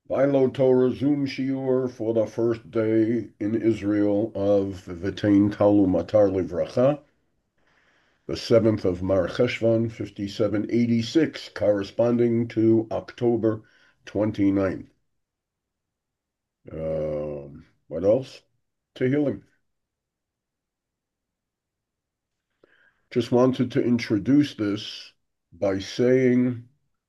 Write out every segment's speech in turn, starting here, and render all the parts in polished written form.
Philo Torah Zoom Shiur for the first day in Israel of V'tein Talu Matar Livracha, the 7th of Mar Cheshvan, 5786, corresponding to October 29th. What else? Tehillim. Just wanted to introduce this by saying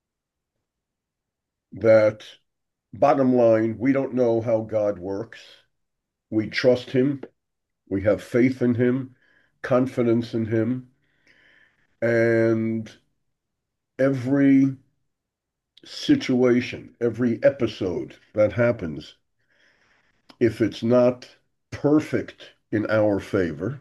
that bottom line, we don't know how God works. We trust Him. We have faith in Him, confidence in Him. And every situation, every episode that happens, if it's not perfect in our favor,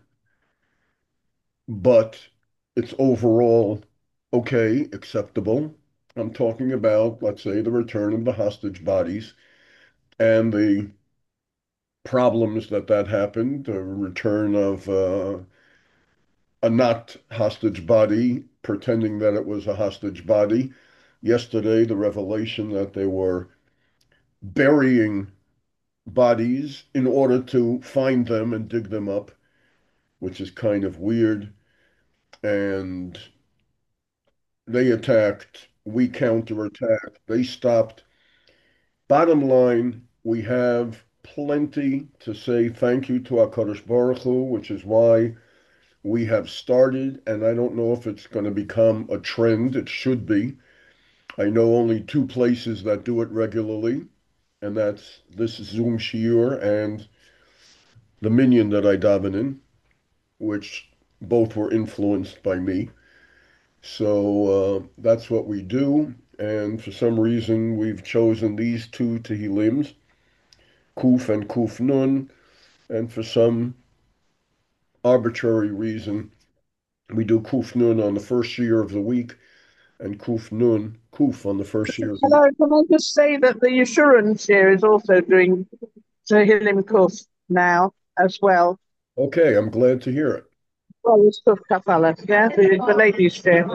but it's overall okay, acceptable. I'm talking about, let's say, the return of the hostage bodies and the problems that happened, the return of a not hostage body, pretending that it was a hostage body. Yesterday, the revelation that they were burying bodies in order to find them and dig them up, which is kind of weird. And they attacked, we counterattacked, they stopped. Bottom line, we have plenty to say thank you to HaKadosh Baruch Hu, which is why we have started, and I don't know if it's going to become a trend. It should be. I know only two places that do it regularly, and that's this Zoom Shiur and the Minyan that I daven in, which both were influenced by me. So that's what we do. And for some reason, we've chosen these two Tehillims, Kuf and Kuf Nun. And for some arbitrary reason, we do Kuf Nun on the first year of the week and Kuf Nun, Kuf on the first year of the week. Hello, can I just say that the assurance here is also doing Tehillim Kuf now as well. Okay, I'm glad to hear it. Well, it's Kuf Kafala, yeah, the ladies' share.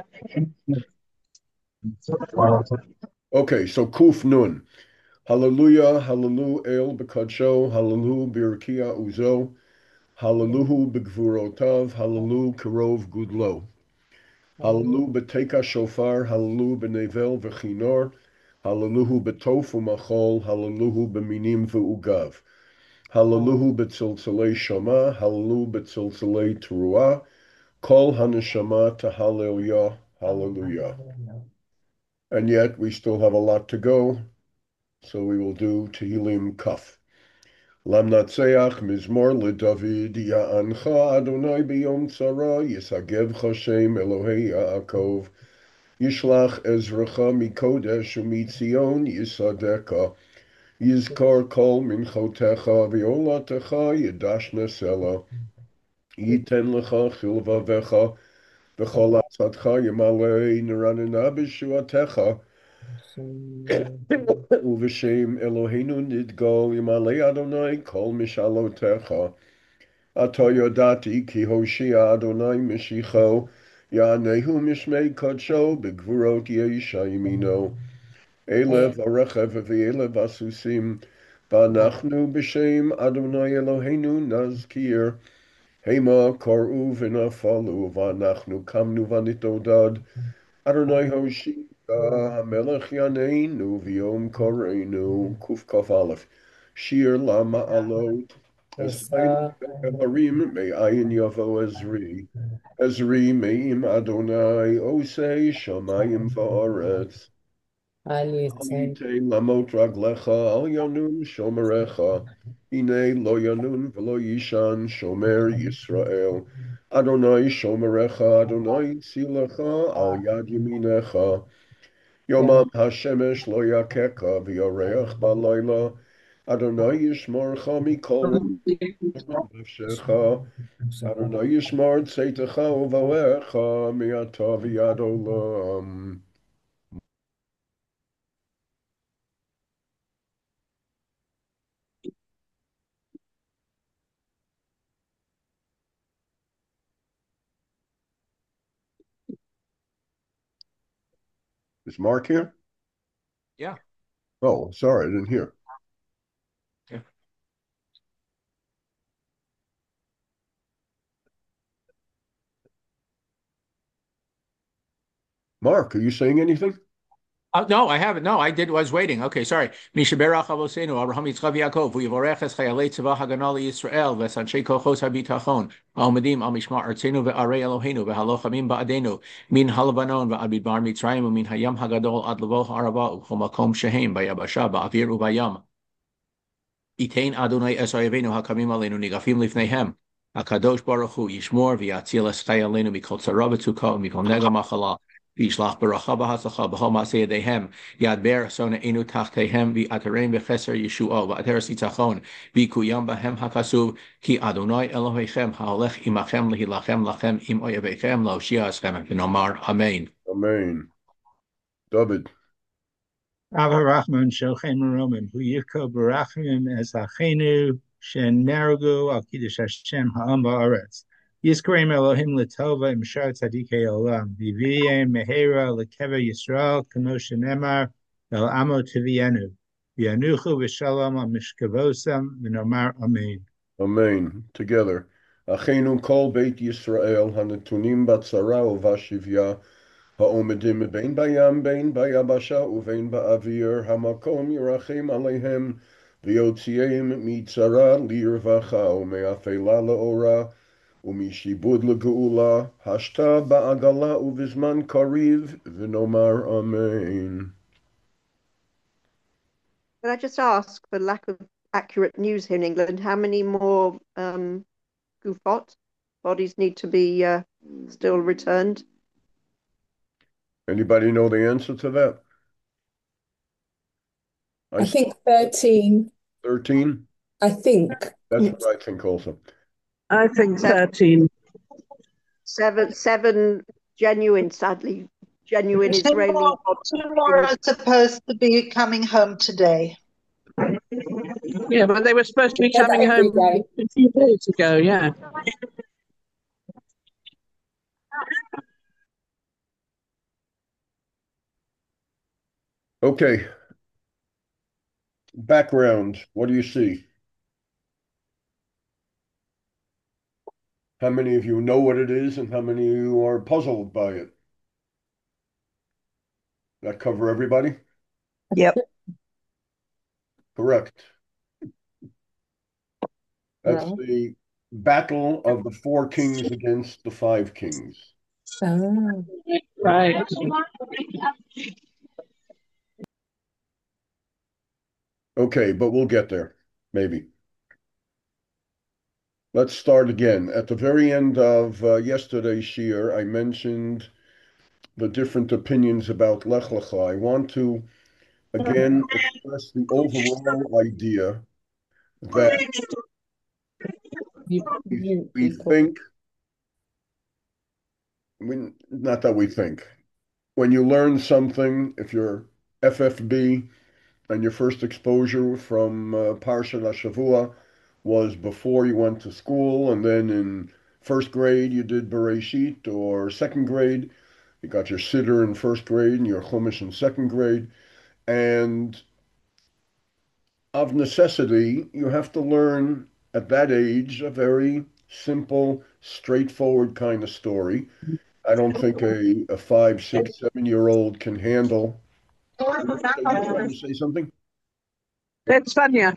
Okay, so Kuf Nun. Hallelujah, hallelujah, El Bekadsho, hallelujah, Birkia Uzo, hallelujah, Begvurotav, hallelujah, Kerov Gudlo. Hallelujah, Beteka Shofar, hallelujah, Benevel Vechinor, hallelujah, Betofu Machol, hallelujah, Beminim Veugav. Hallelujah, Betzilzalei Shama, hallelujah, Betzilzalei Teruah, Kol Haneshama Hallelujah, hallelujah. And yet we still have a lot to go, so we will do Tehillim Kaf. Lamnatseach Mizmor LeDavid Ya'ancha Adonai Biyom Tzara Yisagevcha Shem Elohei Yaakov Yishlach Ezracha Mikodesh Umitzion Yisadeka Yizkor Kol Minchotecha Violatecha Yidashna Sela Yiten Lecha Chilvavecha V'chol Atzatcha Yamalei Neranina B'Shuatecha Uv'shem Eloheinu Nidgol Yamalei Adonai Kol Mishalotecha Ato Yodati Ki Hoshia Adonai Mishicho Ya'anehu Mishmei Kodsho B'Gvurot Yeisha Yimino Elev Arechev V'Elev Asusim V'anachnu B'Shem Adonai Eloheinu Nazkir Hema Koru V'Nafalu V'anachnu Kamnu V'Nitodad Adonai Hoshia Hamelech Yaneinu V'Yom Koreinu Kuf Kaf Aleph Shir Lama Alot Esrael Evarim Me'ayin Yavo Ezri Ezri Me'im Adonai Osei Shamayim Va'aretz Yitain Lamot Raglecha Al Yanun Shomerecha Ine Lo Yanun V'Lo Yishan Shomer Yisrael Adonai Shomerecha Adonai Tzilecha Al Yad Yeminecha Yomam Hashemesh Lo Yakeka V'Yoreach Balayla Adonai Yishmorcha Mikol Nefshecha Adonai Yishmor Tzeitecha Uvawecha Mi'ata V'Yad Olam. Is Mark here? Yeah. Oh, sorry, I didn't hear. Yeah. Mark, are you saying anything? No, I haven't. No, I did. Was waiting. Okay, sorry. Mishaberach Avosenu, Abraham Yitzchak Yaakov, V'yivoreches Chayalei Tzavah Haganah Yisrael, V'sanchei Kochos HaBitachon, Ha'omedim Al Mishmar Artzenu Ve'arei Eloheinu, Ve'halochamim Ba'adenu, Min Halabanon Ve'ad Midbar Mitzrayim, U'min Hayam Hagadol Ad Lavo Ha'arava, U'chol Makom Shehem, Ba'yabasha, Ba'avir U'bayam. Itein Adonai es Oyavenu Hakamim Aleinu Nigafim Lifneihem. Hakadosh Baruch Hu Yishmor V'yatzil es Chay Aleinu Mikol Tzara V'tzukah Mikol Nega Machala V'yishlach Baracha B'Hatzacha B'Chol Maaseh Yedehem Yad Ber Sona Enu Tachtehem V'aterein V'Cheser Yeshuo V'ateres Yitzachon V'kuyam B'Hem Hakasuv Ki Adonai Elohechem Ha'olech Imachem Lehilachem Lachem Im Oyavechem Lo'Shia Eschem V'Nomar Amen. Amen. David. Ava Rahman Shochem Roman, who Yivko Barachim as Achenu, Shen Naragu, Al Kiddush Hashem Ha'am Ba'aretz. Yiskarem Elohim Latova, Mshar Tzadikei Olam, Viviyem Mehera, Lekeva Yisrael, Kamosh Nemar, El Amo Tivienu, V'yanuchu V'shalom Al Mishkavosam, V'nomar Amen. Amen. Together. Achenu kol beit Yisrael, hanatunim batzara uvashivya, ha'omedim bein bayam, bein bayabasha, uvein ba'avir, hamakom yirachim aleihem, v'yotziim mitzara lirvacha, ume'afela le'ora, umishibud legeula, hashta ba'agala uvizman kariv, v'nomar amen. Can I just ask, for lack of accurate news here in England, how many more Gufot bodies need to be still returned? Anybody know the answer to that? I think 13. 13? I think. That's what I think also. I think 13. Seven genuine, sadly, genuine Israeli bodies. Two more are supposed to be coming home today. Yeah, but they were supposed to be Yeah, coming every home day. a few days ago, yeah. Okay. Background. What do you see? How many of you know what it is and how many of you are puzzled by it? That cover everybody? Yep. Correct. That's No. the battle of the 4 kings against the 5 kings. Oh. Right. Okay, but we'll get there, maybe. Let's start again. At the very end of yesterday's shiur, I mentioned the different opinions about Lech Lecha. I want to again express the overall idea that we think, not that we think, when you learn something, if you're FFB and your first exposure from Parshat HaShavua was before you went to school, and then in first grade you did Bereshit, or second grade you got your Siddur in first grade and your Chumash in second grade, and of necessity you have to learn at that age a very simple, straightforward kind of story. I don't think a 5, 6, 7-year-old can handle. Trying to say something? That's Fania.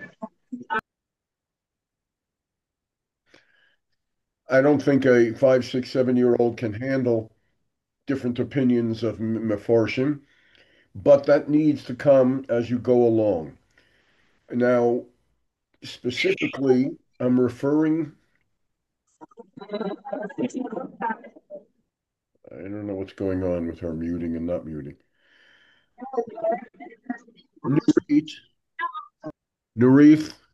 I don't think a 5, 6, 7-year-old can handle different opinions of Mefarshim, but that needs to come as you go along. Now, specifically, I'm referring. I don't know what's going on with her muting and not muting. Nurit. Nurit.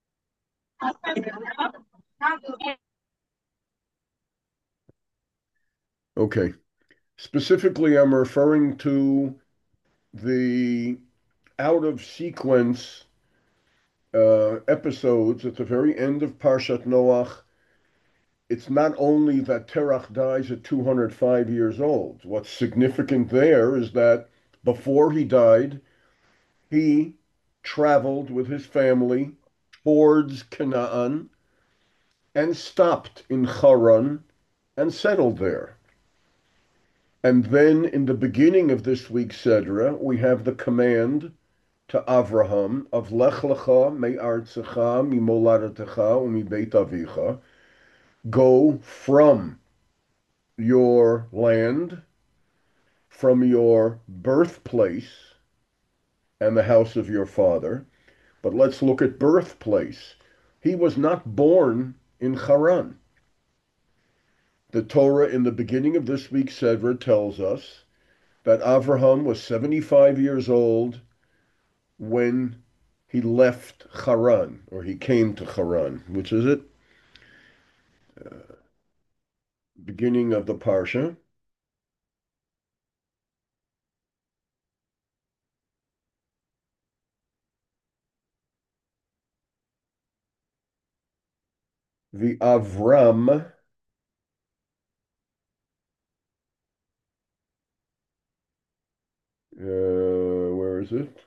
Okay. Specifically, I'm referring to the out of sequence episodes at the very end of Parshat Noach. It's not only that Terach dies at 205 years old. What's significant there is that before he died, he traveled with his family towards Canaan and stopped in Haran and settled there. And then in the beginning of this week's Sedra, we have the command to Avraham of Lech lecha me'artzecha mimoladatecha u'mibeit avicha, go from your land, from your birthplace and the house of your father. But let's look at birthplace. He was not born in Haran. The Torah in the beginning of this week's Sedra tells us that Avraham was 75 years old when he left Haran, or he came to Haran, which is it? Beginning of the Parsha. The Avram, where is it?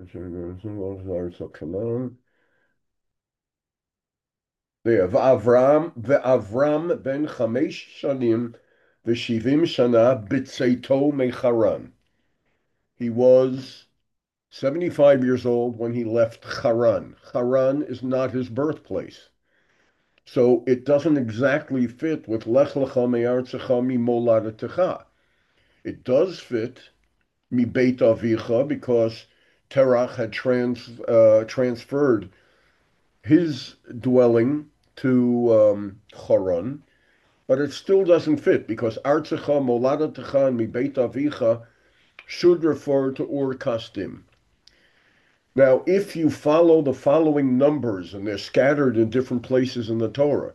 There, Avram ben Chamesh Shanim v'shivim shana b'tzeito mecharan. He was 75 years old when he left Haran. Haran is not his birthplace. So it doesn't exactly fit with Lech lecha me'artzecha mimoladatecha. It does fit mi beit avicha because Terach had transferred his dwelling to Haran, but it still doesn't fit because Artzecha moladatecha and mi beit avicha should refer to Ur Kasdim. Now, if you follow the following numbers, and they're scattered in different places in the Torah,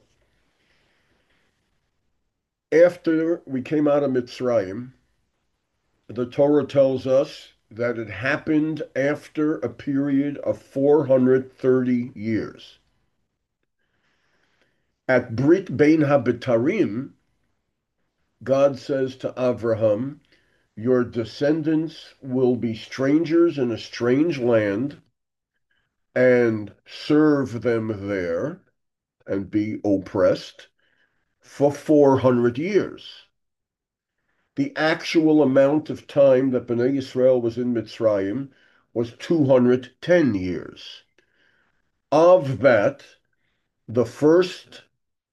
after we came out of Mitzrayim, the Torah tells us that it happened after a period of 430 years. At Brit Bein HaBetarim, God says to Avraham, your descendants will be strangers in a strange land and serve them there and be oppressed for 400 years. The actual amount of time that Bnei Yisrael was in Mitzrayim was 210 years. Of that, the first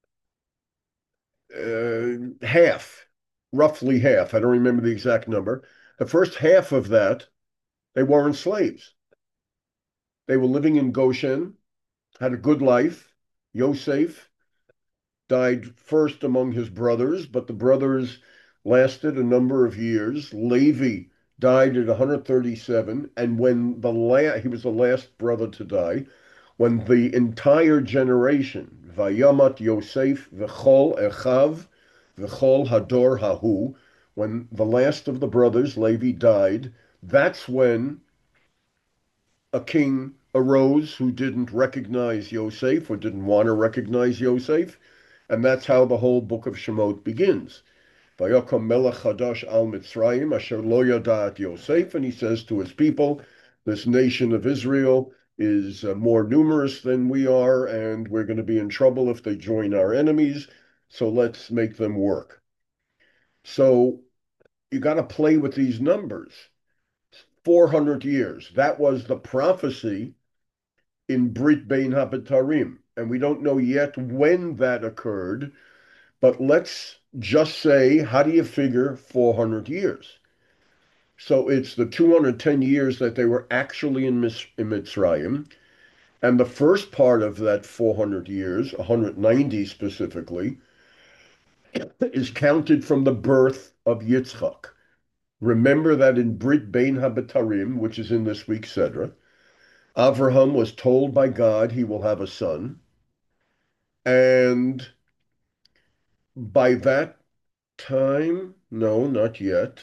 half, roughly half, I don't remember the exact number, the first half of that, they weren't slaves. They were living in Goshen, had a good life. Yosef died first among his brothers, but the brothers lasted a number of years. Levi died at 137, and when he was the last brother to die, when the entire generation, Vayamat Yosef v'chol echav v'chol hador hahu, when the last of the brothers, Levi, died, that's when a king arose who didn't recognize Yosef or didn't want to recognize Yosef, and that's how the whole book of Shemot begins. Vayokom melech chadash al Mitzrayim asher lo yadat Yosef, and he says to his people, this nation of Israel is more numerous than we are, and we're going to be in trouble if they join our enemies, so let's make them work. So you got to play with these numbers. 400 years. That was the prophecy in Brit Bein HaBetarim, and we don't know yet when that occurred, but let's just say, how do you figure 400 years? So it's the 210 years that they were actually in Mitzrayim, and the first part of that 400 years, 190 specifically, is counted from the birth of Yitzchak. Remember that in Brit Bein HaBetarim, which is in this week's Sedra, Avraham was told by God he will have a son, and by that time, no, not yet.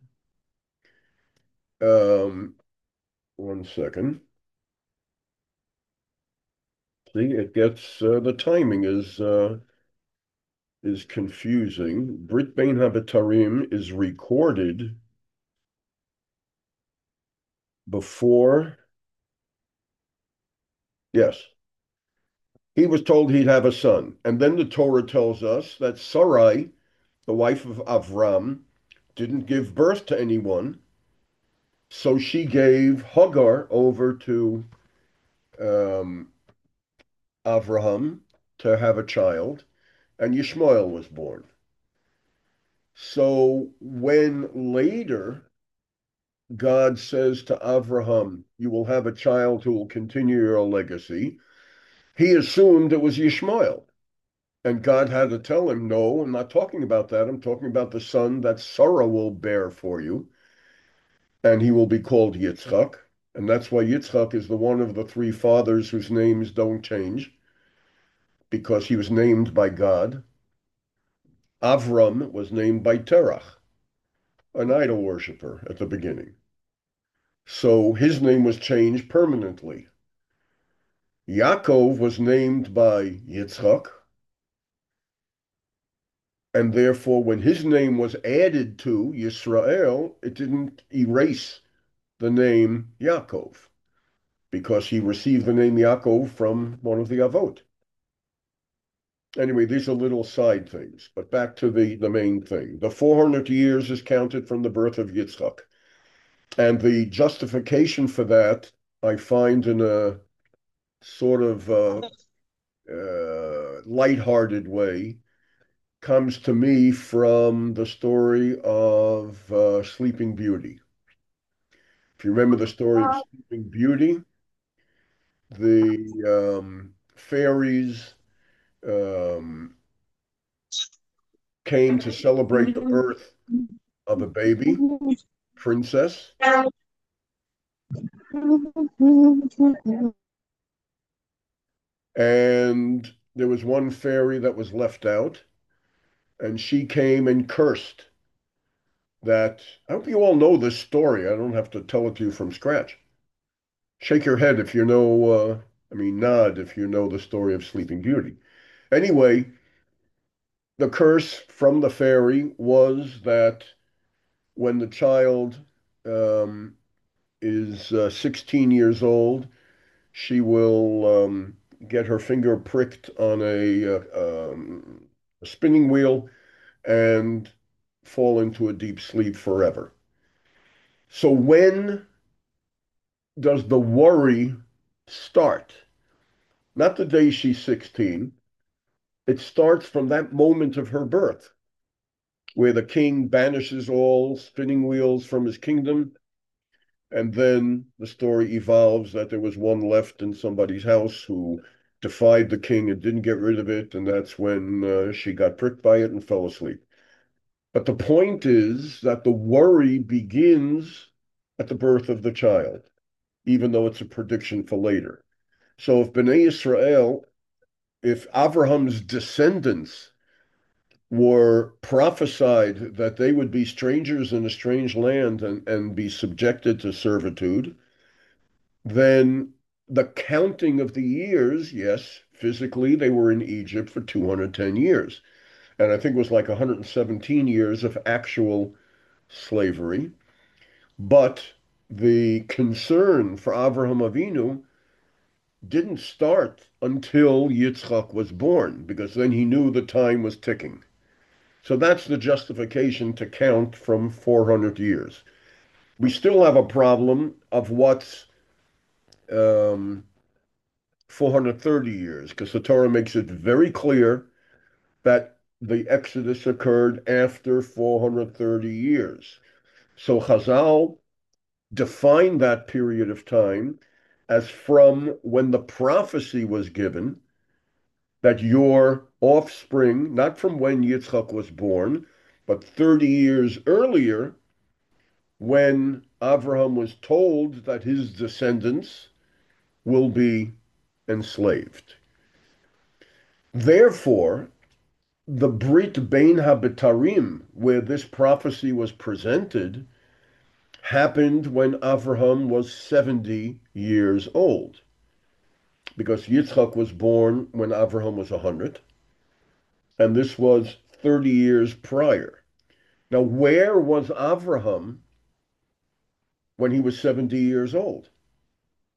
One second. See, it gets the timing is confusing. Brit Bein HaBetarim is recorded before Yes. He was told he'd have a son. And then the Torah tells us that Sarai, the wife of Avram, didn't give birth to anyone. So she gave Hagar over to um, Avraham to have a child, and Yishmael was born. So when later God says to Avraham, "You will have a child who will continue your legacy," he assumed it was Yishmael. And God had to tell him, "No, I'm not talking about that. I'm talking about the son that Sarah will bear for you, and he will be called Yitzchak." And that's why Yitzchak is the one of the three fathers whose names don't change, because he was named by God. Avram was named by Terach, an idol worshiper at the beginning. So his name was changed permanently. Yaakov was named by Yitzchak, and therefore when his name was added to Yisrael, it didn't erase the name Yaakov, because he received the name Yaakov from one of the Avot. Anyway, these are little side things, but back to the main thing. The 400 years is counted from the birth of Yitzchak. And the justification for that I find in a sort of lighthearted way comes to me from the story of Sleeping Beauty. If you remember the story of Sleeping Beauty, the fairies um, came to celebrate the birth of a baby princess, and there was one fairy that was left out, and she came and cursed that. I hope you all know this story. I don't have to tell it to you from scratch. Shake your head if you know, nod if you know the story of Sleeping Beauty. Anyway, the curse from the fairy was that when the child um, is 16 years old, she will get her finger pricked on a spinning wheel and fall into a deep sleep forever. So when does the worry start? Not the day she's 16. It starts from that moment of her birth, where the king banishes all spinning wheels from his kingdom. And then the story evolves that there was one left in somebody's house who defied the king and didn't get rid of it. And that's when she got pricked by it and fell asleep. But the point is that the worry begins at the birth of the child, even though it's a prediction for later. So if Bnei Israel, if Abraham's descendants were prophesied that they would be strangers in a strange land and be subjected to servitude, then the counting of the years, yes, physically they were in Egypt for 210 years. And I think it was like 117 years of actual slavery. But the concern for Avraham Avinu didn't start until Yitzchak was born, because then he knew the time was ticking. So that's the justification to count from 400 years. We still have a problem of what's 430 years, because the Torah makes it very clear that the Exodus occurred after 430 years. So Chazal defined that period of time as from when the prophecy was given that your offspring, not from when Yitzchak was born, but 30 years earlier, when Abraham was told that his descendants will be enslaved. Therefore, the Brit Bein HaBetarim, where this prophecy was presented, happened when Avraham was 70 years old, because Yitzchak was born when Avraham was 100, and this was 30 years prior. Now, where was Avraham when he was 70 years old?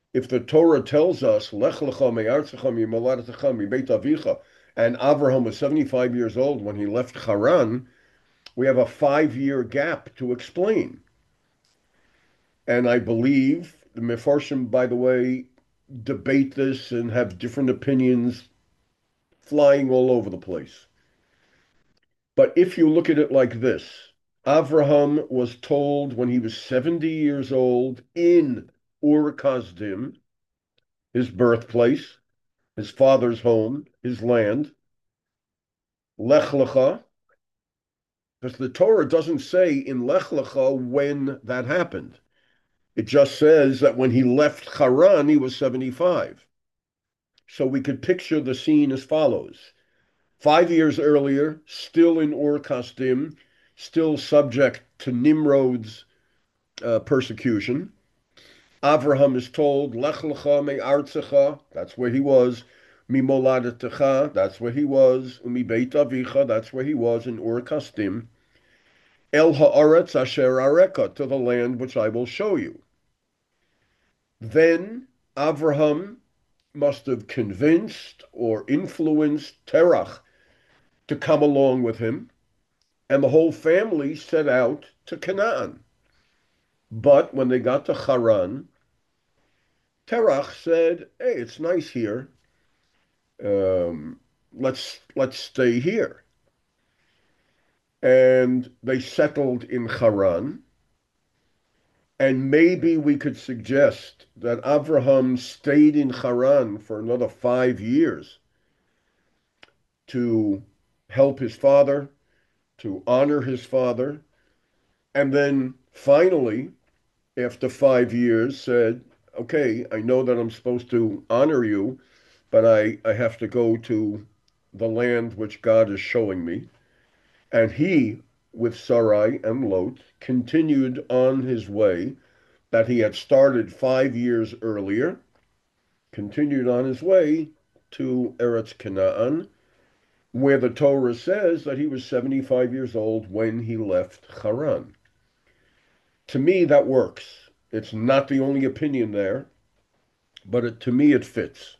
If the Torah tells us, Lech lecha me'artzecha mi'moladetecha mi'beit avicha, and Avraham was 75 years old when he left Haran, we have a 5-year gap to explain. And I believe the Mefarshim, by the way, debate this and have different opinions flying all over the place. But if you look at it like this, Avraham was told when he was 70 years old in Ur Kasdim, his birthplace, his father's home, his land, Lech Lecha, because the Torah doesn't say in Lech Lecha when that happened. It just says that when he left Haran, he was 75. So we could picture the scene as follows. 5 years earlier, still in Ur Kasdim, still subject to Nimrod's persecution. Avraham is told, Lech lecha me'artzecha, that's where he was. Mimoladetecha, that's where he was. Umibeit avicha, that's where he was in Ur Kasdim. El ha'aretz asher areka, to the land which I will show you. Then Avraham must have convinced or influenced Terach to come along with him, and the whole family set out to Canaan. But when they got to Haran, Terach said, "Hey, it's nice here. Let's stay here." And they settled in Haran. And maybe we could suggest that Avraham stayed in Haran for another 5 years to help his father, to honor his father, and then finally, after 5 years, said, okay, I know that I'm supposed to honor you, but I have to go to the land which God is showing me. And he, with Sarai and Lot, continued on his way that he had started 5 years earlier, continued on his way to Eretz Canaan, where the Torah says that he was 75 years old when he left Haran. To me, that works. It's not the only opinion there, but to me, it fits.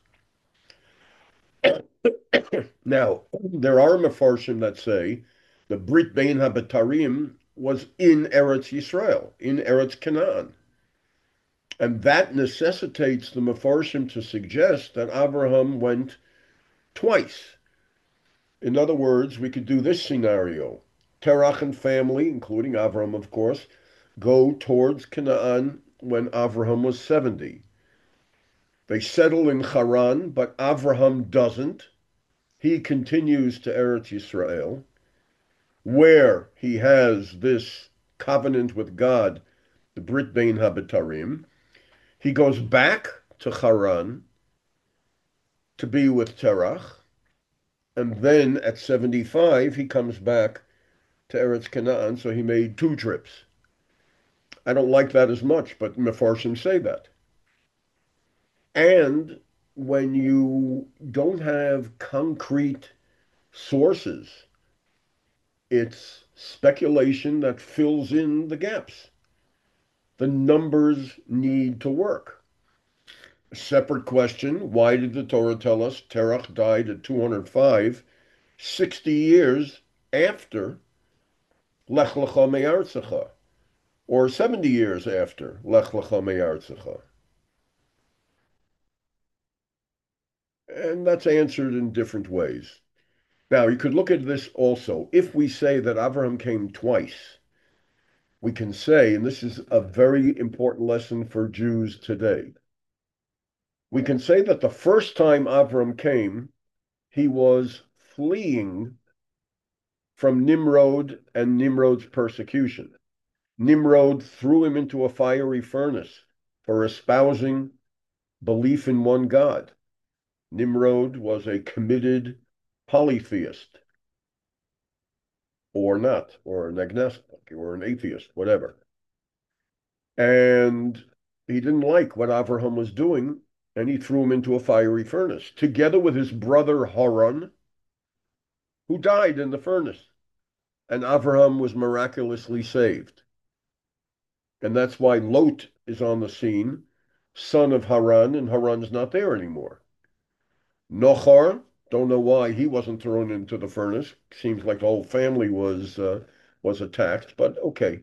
Now, there are Mefarshim that say the Brit Bein HaBetarim was in Eretz Yisrael, in Eretz Canaan. And that necessitates the Mefarshim to suggest that Abraham went twice. In other words, we could do this scenario. Terach and family, including Avraham, of course, go towards Canaan when Avraham was 70. They settle in Haran, but Avraham doesn't. He continues to Eretz Yisrael, where he has this covenant with God, the Brit Bein HaBetarim. He goes back to Haran to be with Terach, and then at 75, he comes back to Eretz Canaan, so he made 2 trips. I don't like that as much, but Mefarshim say that. And when you don't have concrete sources, it's speculation that fills in the gaps. The numbers need to work. A separate question, why did the Torah tell us Terach died at 205, 60 years after Lech Lecha Me'artzecha, or 70 years after Lech Lecha Me'artzecha? And that's answered in different ways. Now, you could look at this also. If we say that Abraham came twice, we can say, and this is a very important lesson for Jews today, we can say that the first time Abraham came, he was fleeing from Nimrod and Nimrod's persecution. Nimrod threw him into a fiery furnace for espousing belief in one God. Nimrod was a committed polytheist, or not, or an agnostic, or an atheist, whatever. And he didn't like what Avraham was doing, and he threw him into a fiery furnace, together with his brother Haran, who died in the furnace. And Avraham was miraculously saved. And that's why Lot is on the scene son of Haran, and Haran's not there anymore. Nochar, don't know why he wasn't thrown into the furnace. Seems like the whole family was attacked, but okay.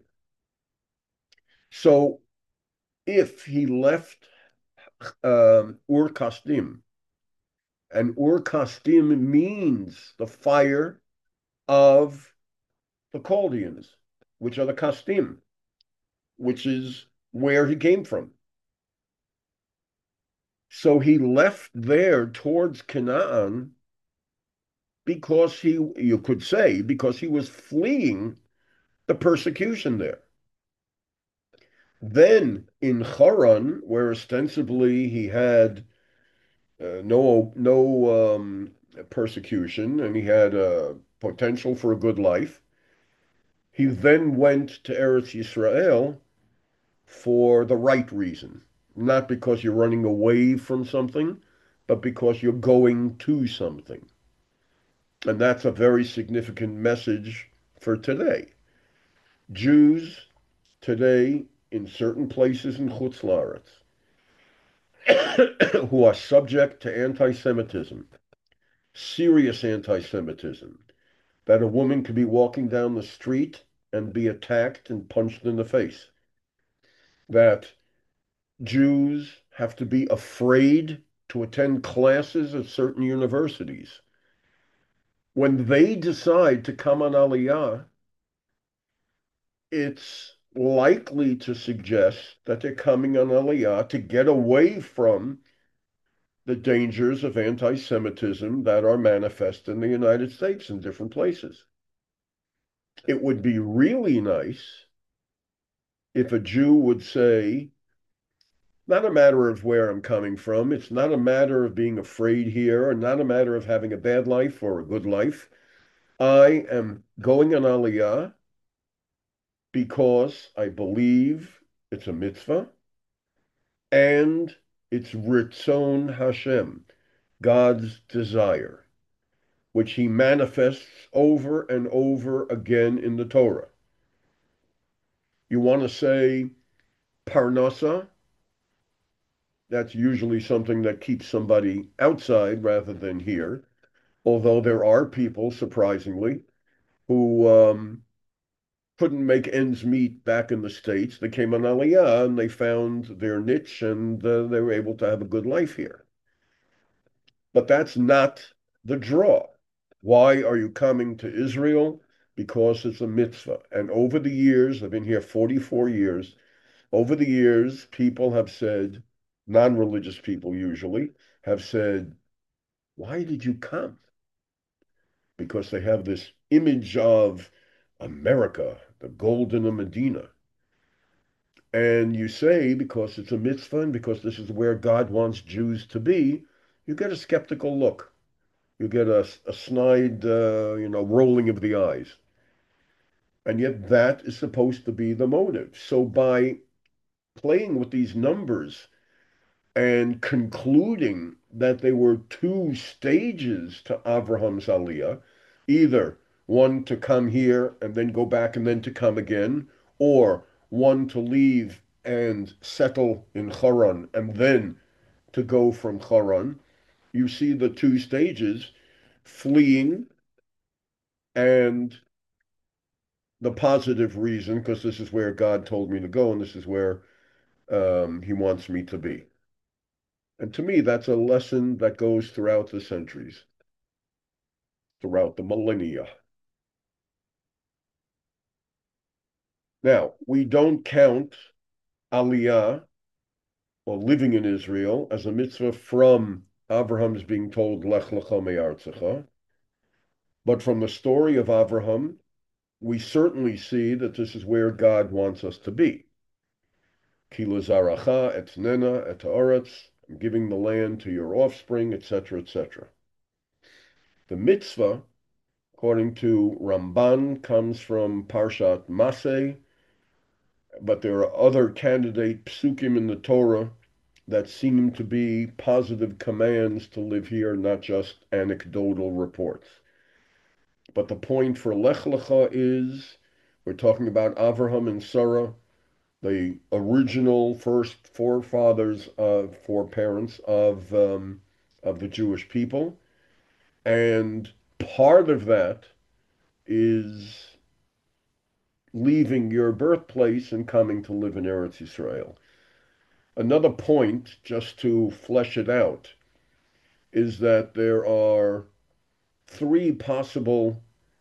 So if he left Ur Kasdim, and Ur Kasdim means the fire of the Chaldeans, which are the Kasdim, which is where he came from. So he left there towards Canaan because you could say, because he was fleeing the persecution there. Then in Haran, where ostensibly he had no persecution and he had potential for a good life, he then went to Eretz Yisrael for the right reason, not because you're running away from something, but because you're going to something. And that's a very significant message for today. Jews today in certain places in Chutz La'aretz who are subject to anti-Semitism, serious anti-Semitism, that a woman could be walking down the street and be attacked and punched in the face, that Jews have to be afraid to attend classes at certain universities. When they decide to come on Aliyah, it's likely to suggest that they're coming on Aliyah to get away from the dangers of anti-Semitism that are manifest in the United States in different places. It would be really nice if a Jew would say, not a matter of where I'm coming from, it's not a matter of being afraid here, or not a matter of having a bad life or a good life. I am going on Aliyah because I believe it's a mitzvah and it's Ritzon Hashem, God's desire, which he manifests over and over again in the Torah. You want to say Parnasa? That's usually something that keeps somebody outside rather than here. Although there are people, surprisingly, who couldn't make ends meet back in the States. They came on Aliyah and they found their niche and they were able to have a good life here. But that's not the draw. Why are you coming to Israel? Because it's a mitzvah. And over the years, I've been here 44 years, over the years, people have said, non-religious people usually, have said, why did you come? Because they have this image of America, the golden Medina. And you say, because it's a mitzvah and because this is where God wants Jews to be, you get a skeptical look. You get a snide, rolling of the eyes. And yet that is supposed to be the motive. So by playing with these numbers and concluding that there were two stages to Abraham's Aliyah, either one to come here and then go back and then to come again, or one to leave and settle in Haran and then to go from Haran, you see the two stages, fleeing and the positive reason, because this is where God told me to go and this is where he wants me to be. And to me, that's a lesson that goes throughout the centuries, throughout the millennia. Now, we don't count Aliyah or living in Israel as a mitzvah from Abraham's being told Lech Lecha Me'artzecha. But from the story of Abraham, we certainly see that this is where God wants us to be. Ki lezaracha etznena et haaretz, I'm giving the land to your offspring, etc., etc. The mitzvah, according to Ramban, comes from Parshat Maseh, but there are other candidate psukim in the Torah that seem to be positive commands to live here, not just anecdotal reports. But the point for Lech Lecha is, we're talking about Avraham and Sarah, the original first forefathers, foreparents of the Jewish people. And part of that is leaving your birthplace and coming to live in Eretz Yisrael. Another point, just to flesh it out, is that there are three possible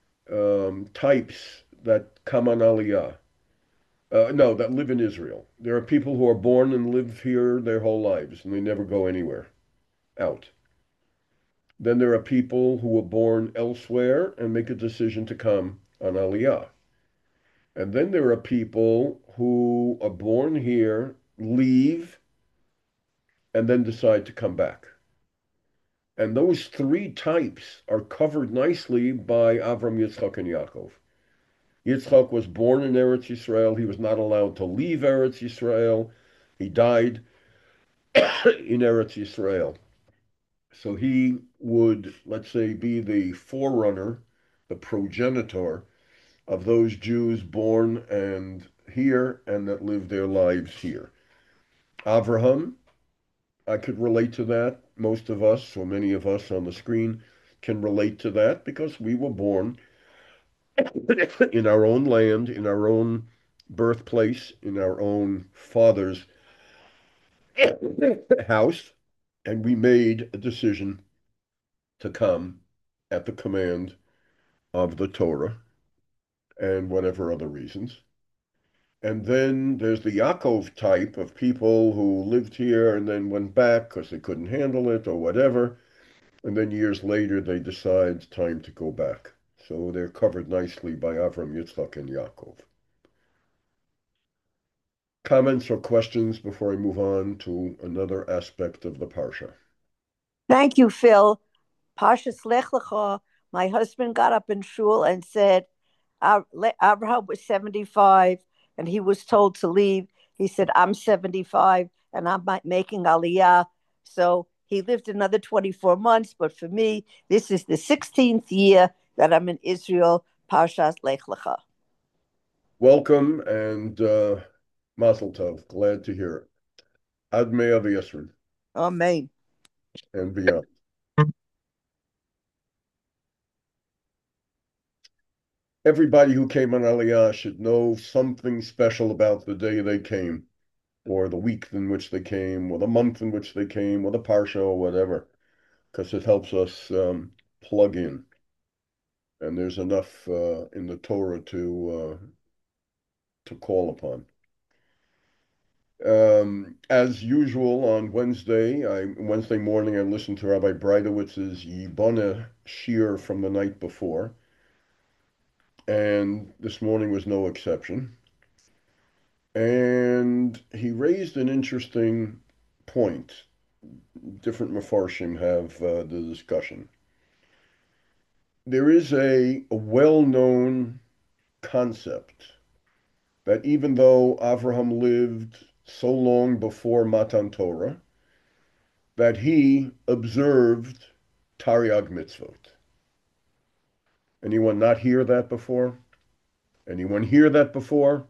types that come on Aliyah. No, that live in Israel. There are people who are born and live here their whole lives, and they never go anywhere out. Then there are people who were born elsewhere and make a decision to come on Aliyah. And then there are people who are born here, leave, and then decide to come back. And those three types are covered nicely by Avram, Yitzchak, and Yaakov. Yitzchak was born in Eretz Yisrael. He was not allowed to leave Eretz Yisrael. He died in Eretz Yisrael. So he would, let's say, be the forerunner, the progenitor of those Jews born and here and that live their lives here. Avraham, I could relate to that. Most of us, so many of us on the screen, can relate to that because we were born in our own land, in our own birthplace, in our own father's house, and we made a decision to come at the command of the Torah and whatever other reasons. And then there's the Yaakov type of people who lived here and then went back because they couldn't handle it or whatever. And then years later, they decide time to go back. So they're covered nicely by Avram, Yitzchak, and Yaakov. Comments or questions before I move on to another aspect of the Parsha? Thank you, Phil. Parshas Lech Lecha, my husband got up in shul and said, Abraham was 75 and he was told to leave. He said, I'm 75 and I'm making Aliyah. So he lived another 24 months. But for me, this is the 16th year that I'm in Israel, Parshas Lech Lecha. Welcome and Mazel Tov. Glad to hear it. Ad Mea V'Yesrin. Amen. And beyond. Everybody who came on Aliyah should know something special about the day they came, or the week in which they came, or the month in which they came, or the Parsha, or whatever, because it helps us plug in. And there's enough in the Torah to call upon. As usual, on Wednesday morning, I listened to Rabbi Breidowitz's Yiboneh Shir from the night before, and this morning was no exception. And he raised an interesting point. Different Mefarshim have the discussion. There is a well-known concept that even though Avraham lived so long before Matan Torah, that he observed Tariag mitzvot. Anyone not hear that before? Anyone hear that before?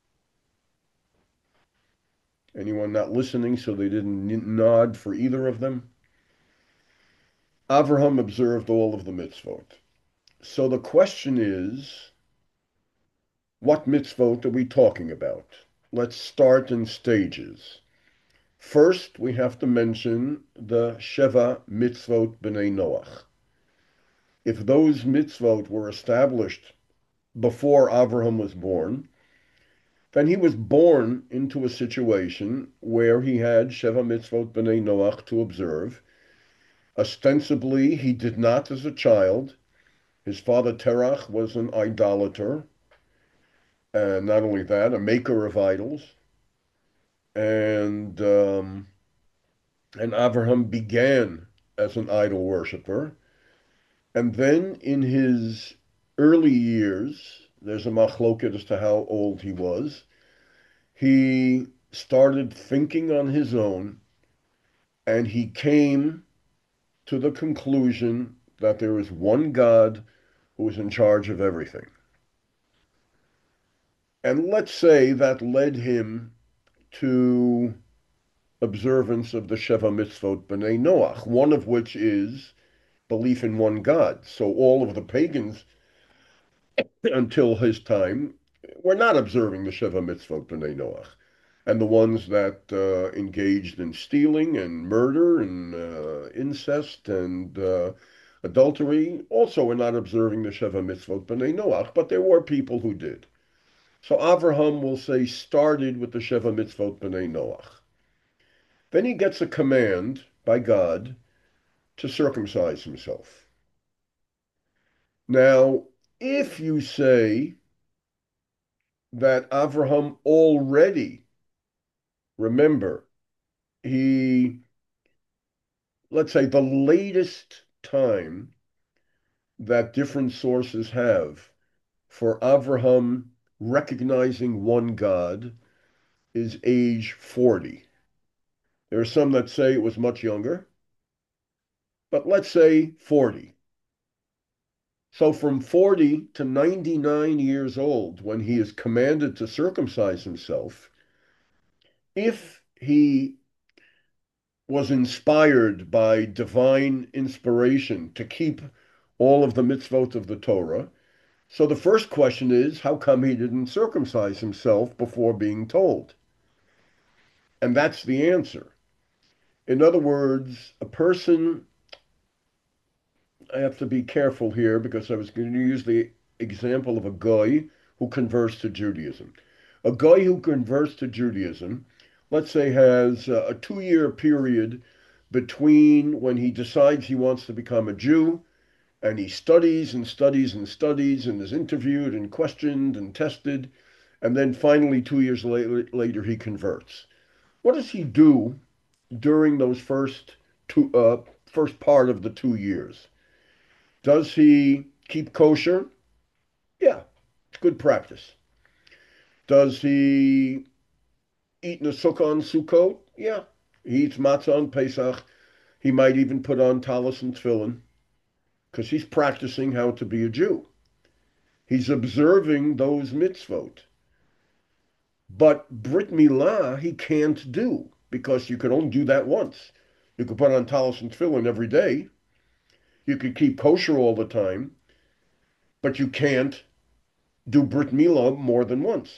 Anyone not listening so they didn't nod for either of them? Avraham observed all of the mitzvot. So the question is, what mitzvot are we talking about? Let's start in stages. First, we have to mention the Sheva mitzvot b'nei Noach. If those mitzvot were established before Avraham was born, then he was born into a situation where he had Sheva mitzvot b'nei Noach to observe. Ostensibly, he did not as a child. His father Terach was an idolater, and not only that, a maker of idols. And Avraham began as an idol worshiper. And then in his early years, there's a machloket as to how old he was. He started thinking on his own, and he came to the conclusion that there is one God who is in charge of everything. And let's say that led him to observance of the Sheva Mitzvot B'nai Noach, one of which is belief in one God. So all of the pagans until his time were not observing the Sheva Mitzvot B'nai Noach. And the ones that engaged in stealing and murder and incest and adultery also were not observing the Sheva Mitzvot B'nai Noach, but there were people who did. So Avraham will say started with the Sheva Mitzvot B'nai Noach. Then he gets a command by God to circumcise himself. Now, if you say that Avraham already, remember, let's say the latest time that different sources have for Avraham recognizing one God is age 40. There are some that say it was much younger, but let's say 40. So from 40 to 99 years old, when he is commanded to circumcise himself, if he was inspired by divine inspiration to keep all of the mitzvot of the Torah, so the first question is, how come he didn't circumcise himself before being told? And that's the answer. In other words, a person, I have to be careful here because I was going to use the example of a guy who converts to Judaism. A guy who converts to Judaism, let's say, has a 2-year period between when he decides he wants to become a Jew and he studies and studies and studies and is interviewed and questioned and tested, and then finally 2 years later he converts. What does he do during those first part of the 2 years? Does he keep kosher? Yeah, it's good practice. Does he eat in a sukkah on Sukkot? Yeah, he eats matzah on Pesach. He might even put on talis and tefillin because he's practicing how to be a Jew. He's observing those mitzvot. But Brit Milah he can't do because you can only do that once. You could put on talis and tefillin every day. You could keep kosher all the time, but you can't do Brit Milah more than once.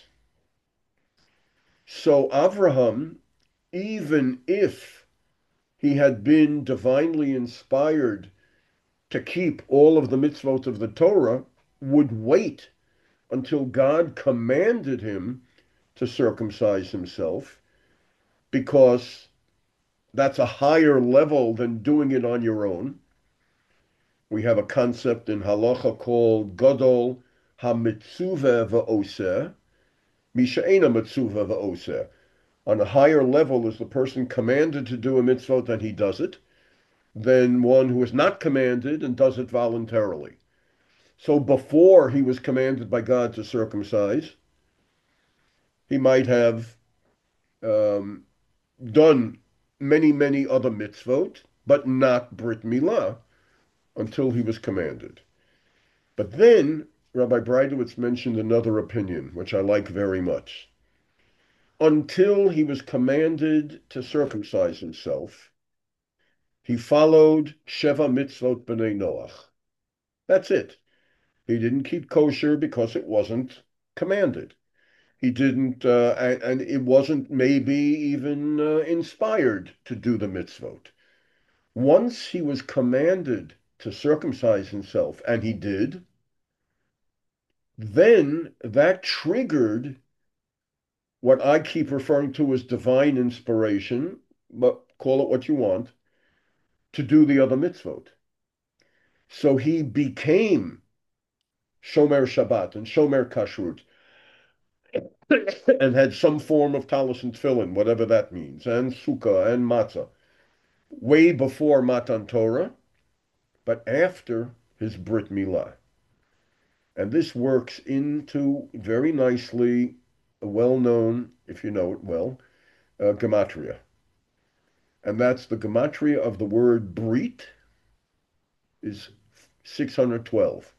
So Avraham, even if he had been divinely inspired to keep all of the mitzvot of the Torah, would wait until God commanded him to circumcise himself, because that's a higher level than doing it on your own. We have a concept in halacha called Gadol HaMitzuvah V'Oseh, Misha'ena Mitzuvah V'Oseh. On a higher level is the person commanded to do a mitzvah and he does it, than one who is not commanded and does it voluntarily. So before he was commanded by God to circumcise, he might have done many, many other mitzvot, but not Brit Milah until he was commanded. But then Rabbi Breidowitz mentioned another opinion, which I like very much. Until he was commanded to circumcise himself, he followed Sheva Mitzvot B'nai Noach. That's it. He didn't keep kosher because it wasn't commanded. He didn't, and it wasn't maybe even inspired to do the mitzvot. Once he was commanded to circumcise himself, and he did, then that triggered what I keep referring to as divine inspiration, but call it what you want, to do the other mitzvot. So he became Shomer Shabbat and Shomer Kashrut, and had some form of talis and tefillin, whatever that means, and sukkah and matzah, way before Matan Torah, but after his Brit Milah. And this works into very nicely a well-known, if you know it well, gematria. And that's the gematria of the word Brit is 612.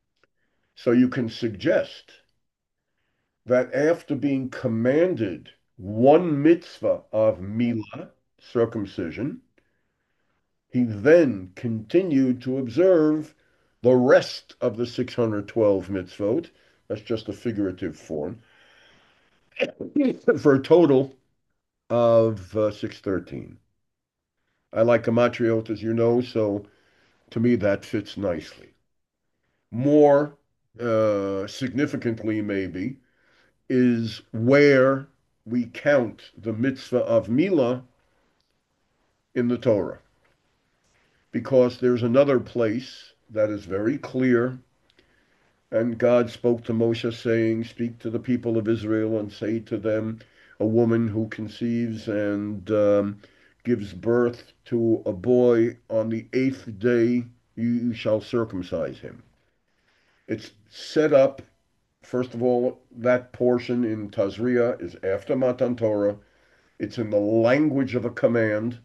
So you can suggest that after being commanded one mitzvah of milah, circumcision, he then continued to observe the rest of the 612 mitzvot. That's just a figurative form, for a total of 613. I like gematriot, as you know, so to me that fits nicely. More significantly, maybe, is where we count the mitzvah of milah in the Torah. Because there's another place that is very clear, and God spoke to Moshe, saying, "Speak to the people of Israel and say to them, a woman who conceives and gives birth to a boy on the 8th day, you shall circumcise him." It's set up, first of all, that portion in Tazria is after Matan Torah. It's in the language of a command,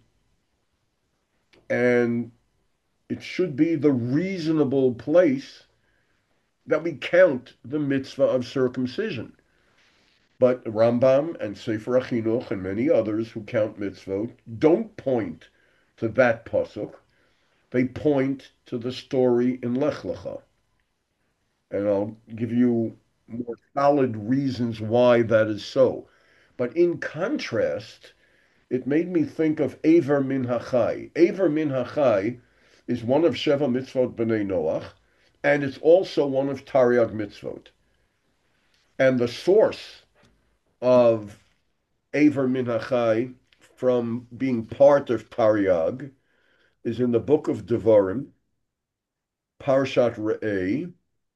and it should be the reasonable place that we count the mitzvah of circumcision. But Rambam and Sefer HaChinuch and many others who count mitzvot don't point to that pasuk. They point to the story in Lech Lecha. And I'll give you more solid reasons why that is so. But in contrast, it made me think of Aver Min HaChai. Aver Min HaChai is one of Sheva Mitzvot B'nai Noach, and it's also one of Tariag Mitzvot. And the source of Aver Min HaChai from being part of Tariag is in the book of Devarim, Parshat Re'eh.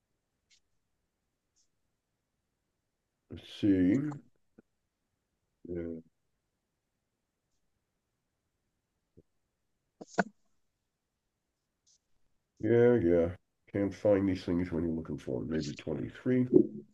Let's see. Yeah. Yeah. Can't find these things when you're looking for them. Maybe 23.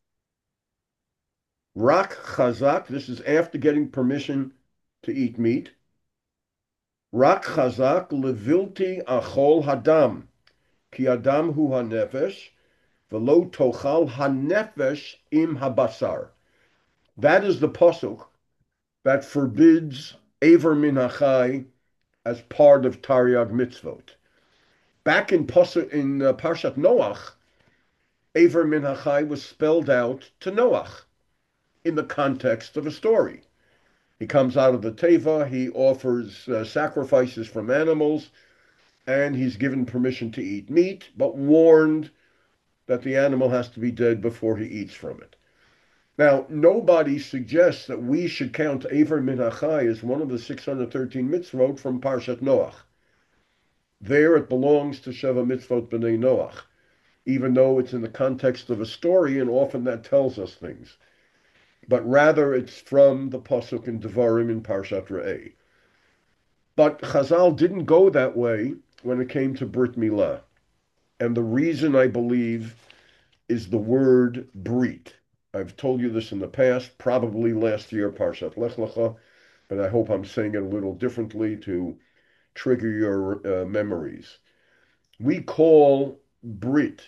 Rak Chazak, this is after getting permission to eat meat. Rak Chazak levilti achol hadam, ki adam hu hanefesh, velo tochal hanefesh im habasar. That is the pasuk that forbids Aver Min HaChai as part of Tariag mitzvot. Back in Parshat Noach, Aver Min HaChai was spelled out to Noach in the context of a story. He comes out of the teva, he offers sacrifices from animals, and he's given permission to eat meat, but warned that the animal has to be dead before he eats from it. Now, nobody suggests that we should count Aver Min HaChai as one of the 613 mitzvot from Parshat Noach. There it belongs to Sheva Mitzvot B'nai Noach, even though it's in the context of a story, and often that tells us things. But rather it's from the pasuk in Devarim in Parshat Re'eh. But Chazal didn't go that way when it came to Brit Milah. And the reason, I believe, is the word Brit. I've told you this in the past, probably last year, Parshat Lech Lecha, but I hope I'm saying it a little differently to trigger your memories. We call Brit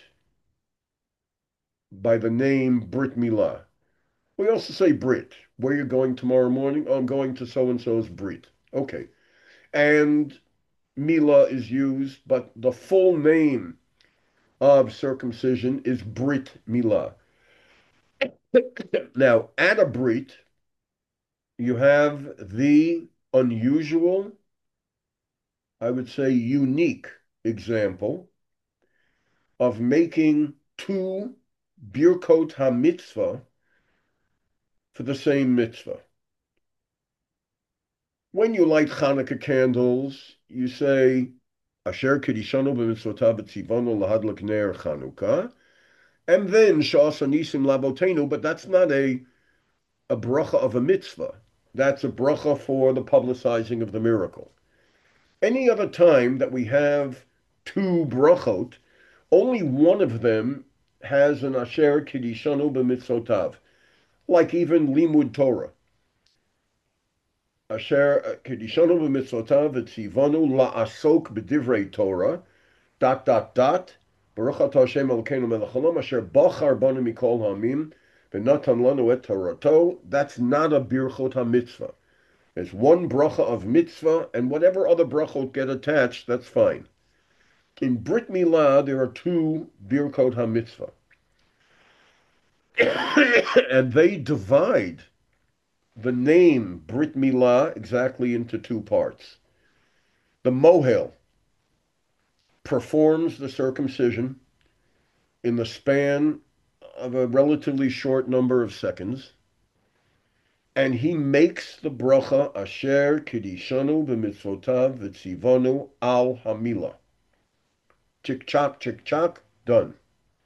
by the name Brit Milah. We also say Brit. Where you're going tomorrow morning? Oh, I'm going to so-and-so's Brit. Okay. And Milah is used, but the full name of circumcision is Brit Milah. Now, at a Brit, you have the unusual, I would say unique example of making two Birkot HaMitzvah for the same mitzvah. When you light Hanukkah candles, you say, Asher Kedishanu b'mitzvotav v'tzivanu lahadlik ner Chanukah, and then Sha'asa Nisim Labotenu, but that's not a bracha of a mitzvah. That's a bracha for the publicizing of the miracle. Any other time that we have two brachot, only one of them has an Asher Kedishanu b'mitzvotav, like even Limud Torah. Asher Kedishanu b'mitzvotav v'tzivanu la'asok b'divrei Torah, ... Baruch atah Hashem Elokeinu melech haolam asher bachar banu mikol ha'amim V'natan lanu et Torato. That's not a birchot ha-mitzvah. There's one bracha of mitzvah, and whatever other brachot get attached, that's fine. In Brit Milah, there are two birchot ha-mitzvah. And they divide the name Brit Milah exactly into two parts. The mohel performs the circumcision in the span of a relatively short number of seconds, and he makes the bracha asher kidishanu b'mitzvotav v'tzivonu al hamila. Chick chak, done.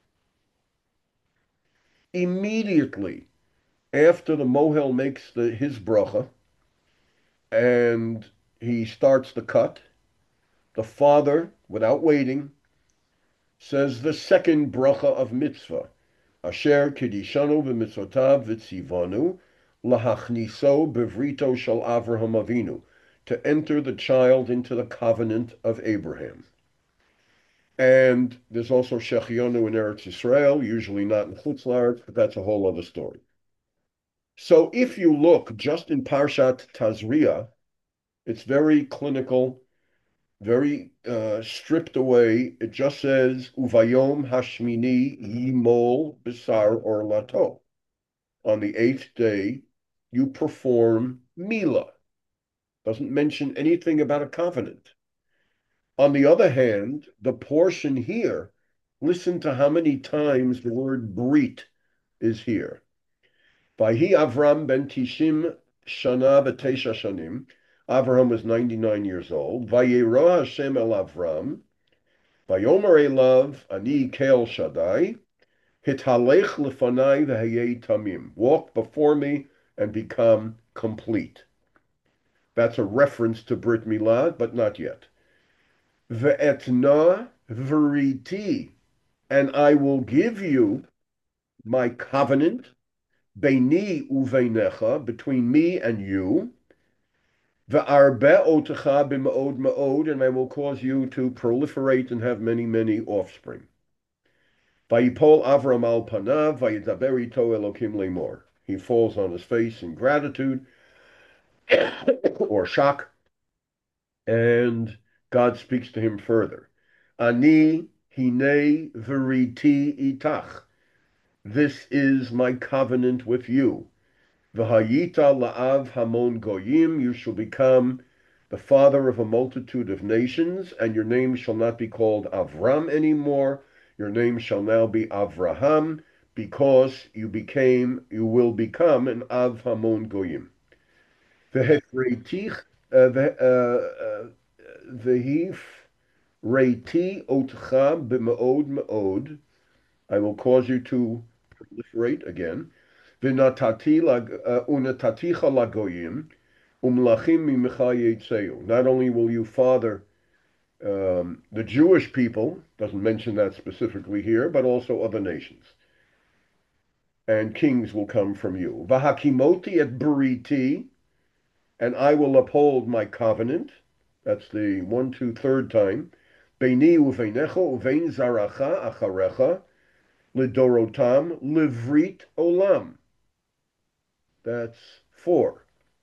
Immediately after the mohel makes his bracha and he starts the cut, the father, without waiting, says the second bracha of mitzvah, asher kidishanu b'mitzvotav v'tzivonu lahachniso bevrito shel Avraham Avinu, to enter the child into the covenant of Abraham. And there's also Shechionu in Eretz Yisrael, usually not in Chutz La'aretz, but that's a whole other story. So if you look just in Parshat Tazria, it's very clinical, very stripped away. It just says, Uvayom Hashmini Yimol Bisar Orlato. On the eighth day, you perform Mila. Doesn't mention anything about a covenant. On the other hand, the portion here, listen to how many times the word Brit is here. Vayhi Avram ben Tishim Shana B'Tesha Shanim. Avraham was 99 years old. Vayera Hashem el Avram. Vayomer elav ani kel Shaddai. Hitalech lefanai v'hayei tamim. Walk before me and become complete. That's a reference to Brit Milah, but not yet. Ve'etna veriti, and I will give you my covenant, beini uveinecha, between me and you, ve'arbe otecha b'ma'od ma'od, and I will cause you to proliferate and have many, many offspring. Vayipol Avram al panav, vayidaber ito Elokim lemor. He falls on his face in gratitude or shock, and God speaks to him further. Ani hine veriti itach. This is my covenant with you. V'hayita la'av hamon goyim. You shall become the father of a multitude of nations, and your name shall not be called Avram anymore. Your name shall now be Avraham, because you will become an Av hamon goyim. V'hefreitich v'hif reiti otcha b'me'od me'od. I will cause you to proliferate again. V'natati unataticha lagoyim umlachim mimecha yitzeu. Not only will you father the Jewish people, doesn't mention that specifically here, but also other nations. And kings will come from you. V'hakimoti et buriti, and I will uphold my covenant. That's the 1, 2, third time. Beini uveinecha uvein zaracha acharecha lidorotam livrit olam. That's 4.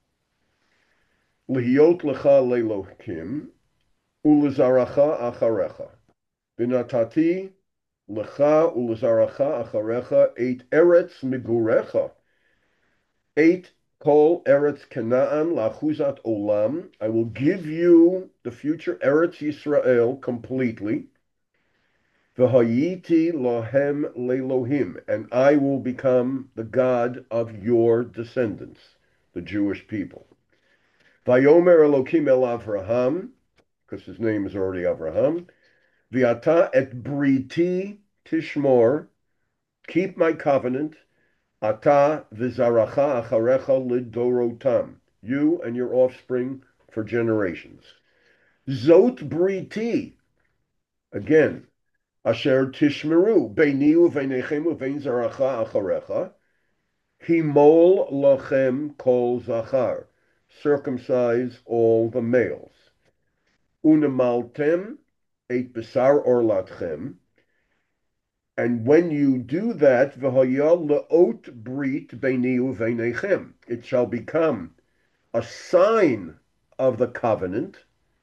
Lihiot lecha lelokim ulizaracha acharecha. Vinatati lecha ulizaracha acharecha 8 eretz migurecha. 8 kol eretz Canaan lachuzat olam. I will give you the future Eretz Yisrael completely. V'hayiti lohem lelohim, and I will become the God of your descendants, the Jewish people. Vayomer Elokim el Avraham, because his name is already Avraham. V'ata et briti tishmor, keep my covenant. Ata v'zaracha acharecha lidorotam, you and your offspring for generations. Zot briti, again, asher tishmeru beini uveinechem uvein zaracha acharecha himol lachem kol zachar, circumcise all the males. Unemaltem et besar orlatchem, And when you do that, v'haya le'ot brit beini uveinechem, it shall become a sign of the covenant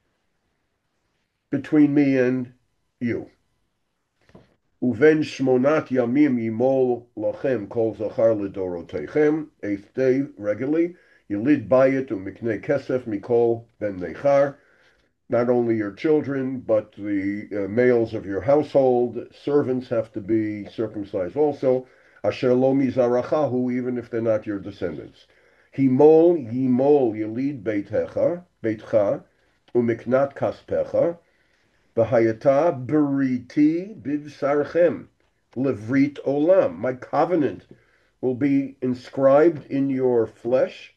between me and you. Uven shmonat yamim yimol lachem kol zachar ledorotechem, eighth day regularly, yilid bayit umiknei kesef mikol ben nechar, not only your children, but the males of your household, servants have to be circumcised also. Asher lo mizarachahu, even if they're not your descendants. Himol yimol yilid beitcha, umiknat kaspecha, v'hayata beriti bivsarchem, levrit olam. My covenant will be inscribed in your flesh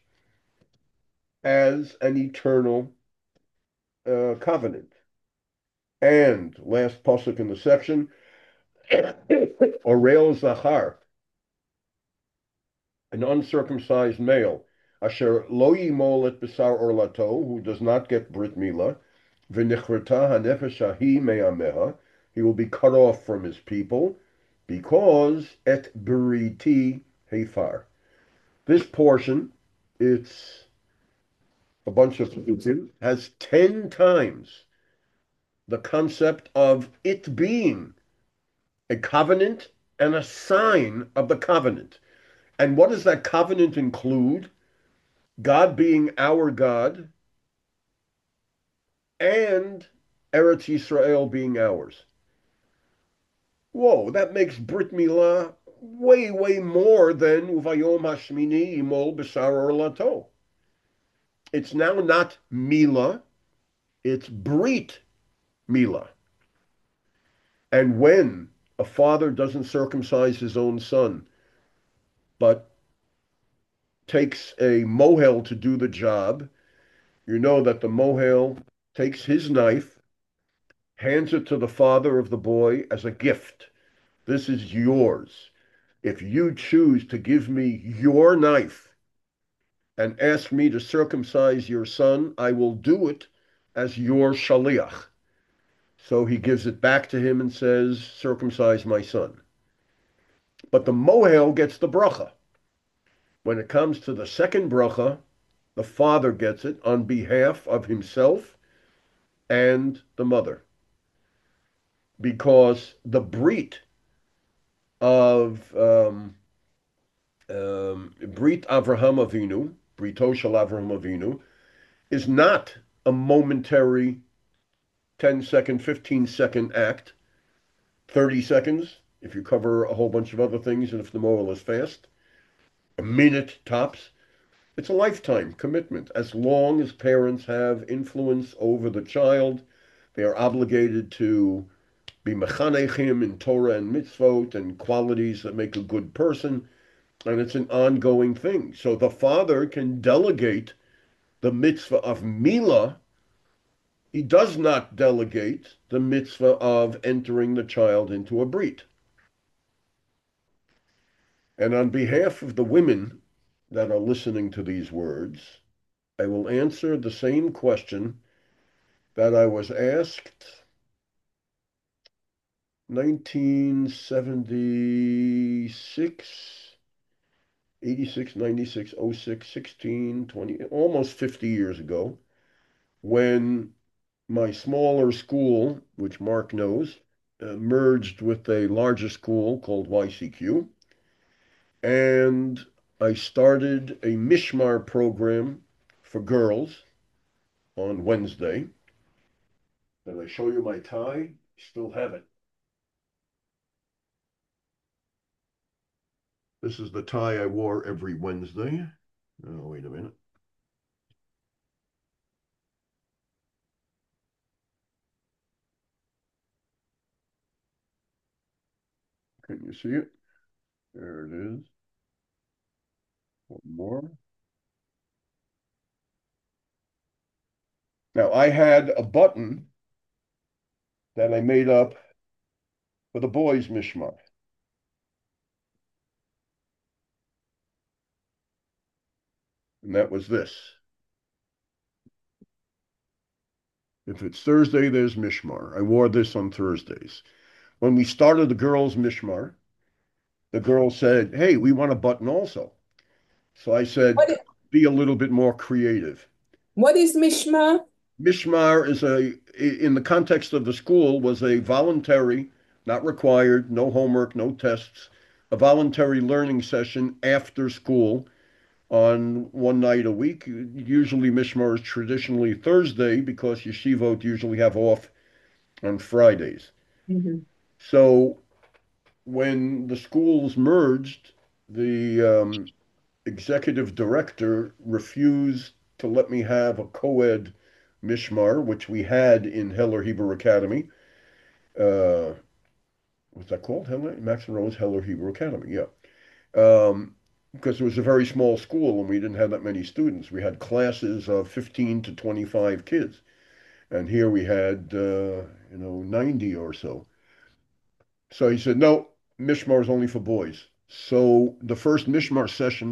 as an eternal covenant. And last pasuk in the section, Orel Zachar, an uncircumcised male, Asher lo yimol et besar orlato, who does not get brit milah, v'nichrata hanefesh ahi me'ameha, he will be cut off from his people, because et beriti hefar. This portion, it's a bunch of has 10 times the concept of it being a covenant and a sign of the covenant. And what does that covenant include? God being our God and Eretz Yisrael being ours. Whoa, that makes Brit Milah way, way more than Uvayom Hashmini Imol B'Sar Orlato. It's now not Milah, it's Brit Milah. And when a father doesn't circumcise his own son, but takes a mohel to do the job, you know that the mohel takes his knife, hands it to the father of the boy as a gift. This is yours. If you choose to give me your knife and ask me to circumcise your son, I will do it as your shaliach. So he gives it back to him and says, circumcise my son. But the mohel gets the bracha. When it comes to the second bracha, the father gets it on behalf of himself and the mother. Because the brit of Brit Avraham Avinu, Brito Shel Avraham Avinu, is not a momentary 10-second, 15-second act, 30 seconds if you cover a whole bunch of other things and if the mohel is fast, a minute tops. It's a lifetime commitment. As long as parents have influence over the child, they are obligated to be mechanechim in Torah and mitzvot and qualities that make a good person, and it's an ongoing thing. So the father can delegate the mitzvah of milah. He does not delegate the mitzvah of entering the child into a brit. And on behalf of the women that are listening to these words, I will answer the same question that I was asked 1976, 86, 96, 06, 16, 20, almost 50 years ago, when my smaller school, which Mark knows, merged with a larger school called YCQ. And I started a Mishmar program for girls on Wednesday. Did I show you my tie? Still have it. This is the tie I wore every Wednesday. Oh, wait a minute. Can you see it? There it is. One more. Now, I had a button that I made up for the boys' Mishmar. And that was this. If it's Thursday, there's Mishmar. I wore this on Thursdays. When we started the girls' mishmar, the girls said, "Hey, we want a button also." So I said, What is, "Be a little bit more creative." what is Mishma? Mishmar is in the context of the school, was a voluntary, not required, no homework, no tests, a voluntary learning session after school on one night a week. Usually Mishmar is traditionally Thursday because yeshivot usually have off on Fridays. Mhm. So when the schools merged, the executive director refused to let me have a co-ed mishmar, which we had in Heller Hebrew Academy. Uh, what's that called? Heller? Max and Rose Heller Hebrew Academy, yeah. Because it was a very small school and we didn't have that many students. We had classes of 15 to 25 kids. And here we had, 90 or so. So he said, no, Mishmar is only for boys. So the first Mishmar session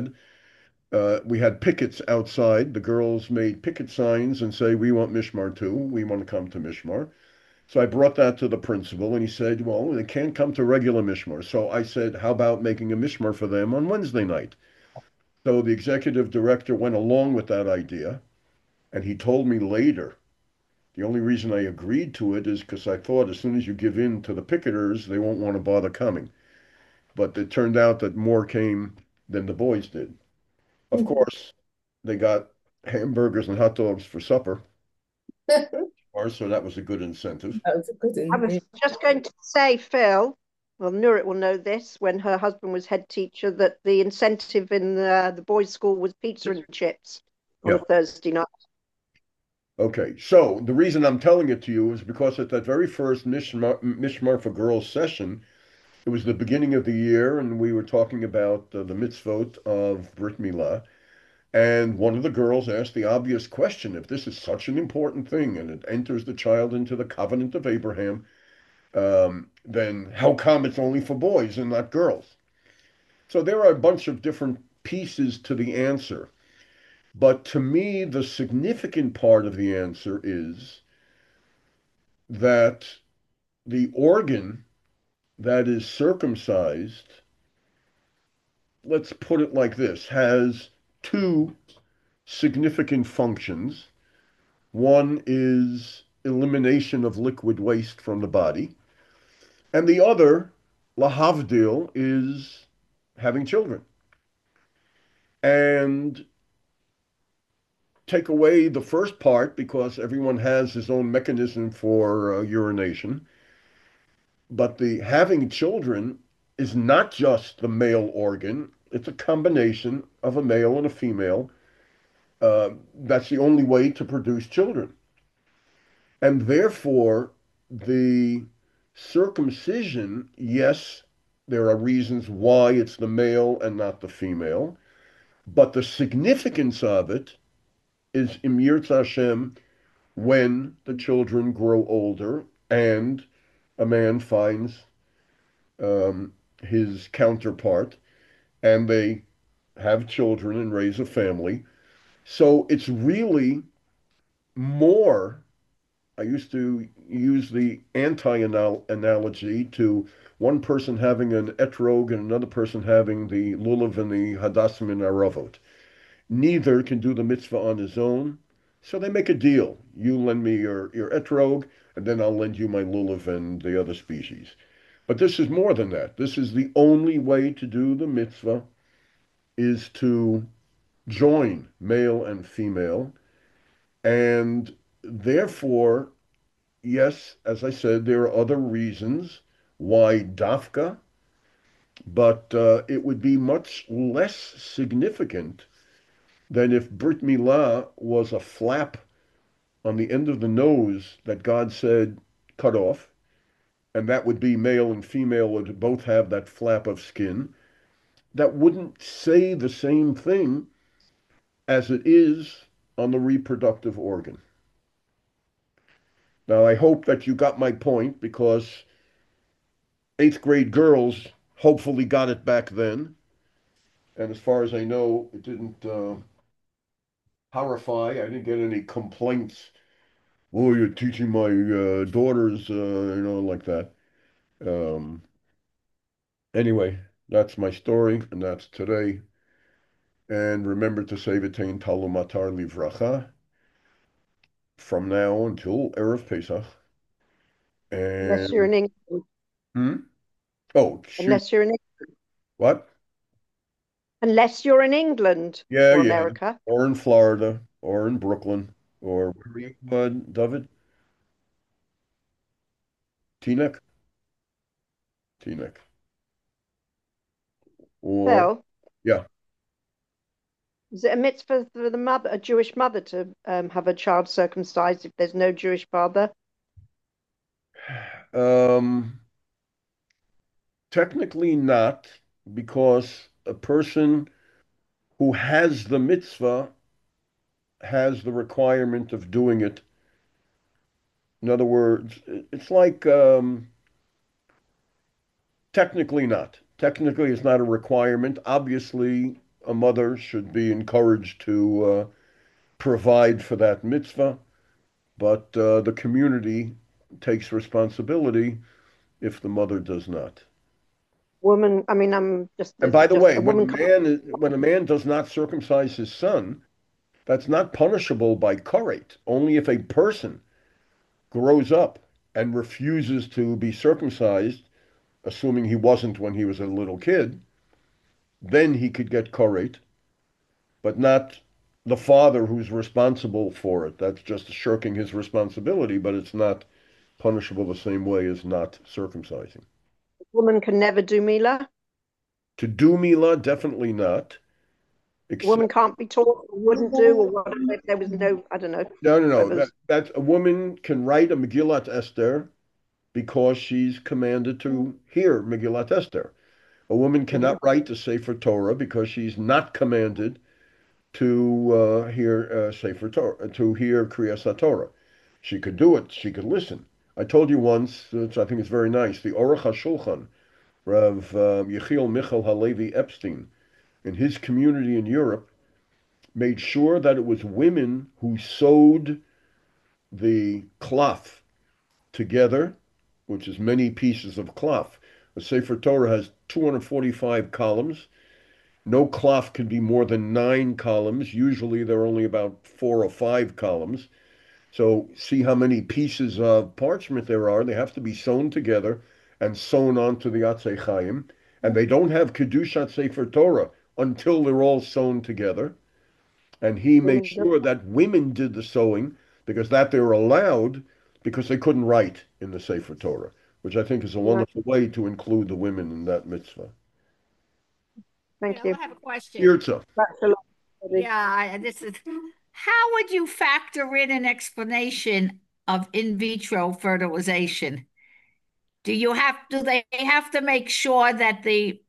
we had pickets outside. The girls made picket signs and say, we want Mishmar too. We want to come to Mishmar. So I brought that to the principal and he said, well, they can't come to regular Mishmar. So I said, how about making a Mishmar for them on Wednesday night? So the executive director went along with that idea. And he told me later, the only reason I agreed to it is because I thought as soon as you give in to the picketers, they won't want to bother coming. But it turned out that more came than the boys did. Of course, they got hamburgers and hot dogs for supper, That so that was a good incentive. was a good I was indeed. just going to say, Phil, well, Nurit will know this, when her husband was head teacher, that the incentive in the boys' school was pizza and chips on a Yeah. Thursday night. Okay. So the reason I'm telling it to you is because at that very first Mishmar for Girls session, it was the beginning of the year, and we were talking about the mitzvot of Brit Milah. And one of the girls asked the obvious question, if this is such an important thing and it enters the child into the covenant of Abraham, then how come it's only for boys and not girls? So there are a bunch of different pieces to the answer. But to me, the significant part of the answer is that the organ that is circumcised, let's put it like this, has two significant functions. One is elimination of liquid waste from the body, and the other, lahavdil, is having children. And take away the first part because everyone has his own mechanism for urination. But the having children is not just the male organ, it's a combination of a male and a female. That's the only way to produce children. And therefore, the circumcision, yes, there are reasons why it's the male and not the female, but the significance of it is Im Yirtzeh Hashem when the children grow older and a man finds his counterpart and they have children and raise a family. So it's really more. I used to use the anti-analogy to one person having an etrog and another person having the lulav and the hadassim and aravot. Neither can do the mitzvah on his own, so they make a deal. You lend me your etrog, and then I'll lend you my lulav and the other species. But this is more than that. This is the only way to do the mitzvah is to join male and female, and therefore, yes, as I said, there are other reasons why dafka, but it would be much less significant than if Brit Milah was a flap on the end of the nose that God said cut off, and that would be male and female would both have that flap of skin. That wouldn't say the same thing as it is on the reproductive organ. Now, I hope that you got my point because eighth grade girls hopefully got it back then. And as far as I know, it didn't horrify. I didn't get any complaints. Oh, you're teaching my daughters, like that. Um, anyway, that's my story, and that's today. And remember to say V'tein Talu Matar Livracha from now until Erev Pesach. Unless you're And in England. hmm? Oh, shoot. Unless you're in What? unless you're in England Yeah, or yeah. America. Or in Florida, or in Brooklyn, or where are you, David? Teaneck? Teaneck. Or, Phil, yeah. is it a mitzvah for the mother, a Jewish mother, to have a child circumcised if there's no Jewish father? Um, technically not, because a person who has the mitzvah has the requirement of doing it. In other words, it's like technically not. Technically, it's not a requirement. Obviously, a mother should be encouraged to provide for that mitzvah, but the community takes responsibility if the mother does not. Woman, I mean, I'm just And by the just way, a woman can't. when a man does not circumcise his son, that's not punishable by korate. Only if a person grows up and refuses to be circumcised, assuming he wasn't when he was a little kid, then he could get korate, but not the father who's responsible for it. That's just shirking his responsibility, but it's not punishable the same way as not circumcising. Woman can never do Mila. To do Mila, definitely not. Woman Except, can't be taught or wouldn't do or whatever if there was no, I don't know, no. whoever's. That a woman can write a Megillat Esther because she's commanded to hear Megillat Esther. A woman cannot write the Sefer Torah because she's not commanded to hear Sefer Torah, to hear Kriyas Torah. She could do it. She could listen. I told you once, I think it's very nice, the Aruch HaShulchan, Rav Yechiel Michal Halevi Epstein, in his community in Europe, made sure that it was women who sewed the cloth together, which is many pieces of cloth. The Sefer Torah has 245 columns. No cloth can be more than 9 columns. Usually they're only about 4 or 5 columns. So see how many pieces of parchment there are. They have to be sewn together and sewn onto the Atzei Chaim. And they don't have Kedushat Sefer Torah until they're all sewn together. And he made sure that women did the sewing because that they were allowed because they couldn't write in the Sefer Torah, which I think is a wonderful way to include the women in that mitzvah. Thank you. I have a question. Yirtza. Yeah, this is how would you factor in an explanation of in vitro fertilization? Do they have to make sure that the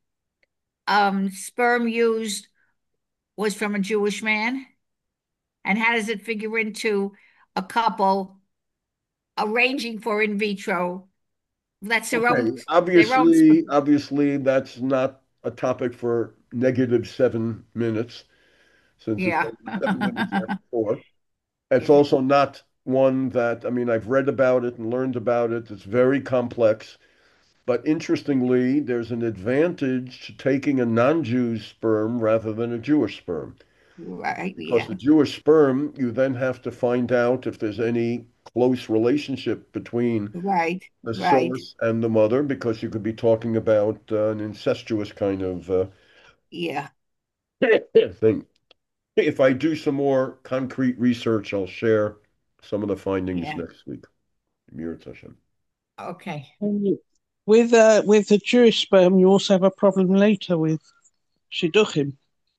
sperm used was from a Jewish man? And how does it figure into a couple arranging for in vitro? That's their Okay, own obviously, that's not a topic for negative 7 minutes, since it's yeah. only 7 minutes after 4. It's also not one that, I mean, I've read about it and learned about it. It's very complex. But interestingly, there's an advantage to taking a non-Jew's sperm rather than a Jewish sperm. Right, Because yeah. the Jewish sperm, you then have to find out if there's any close relationship between Right, the right. source and the mother, because you could be talking about an incestuous kind of Yeah. thing. If I do some more concrete research, I'll share some of the findings Yeah. next week. Mir Hashem. Okay. With the Jewish sperm, you also have a problem later with shidduchim.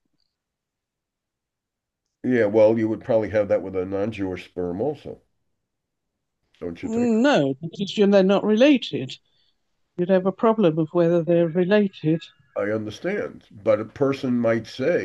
Yeah, well, you would probably have that with a non-Jewish sperm also, don't you think? No, because they're not related. You'd have a problem of whether they're related. I understand, but a person might say,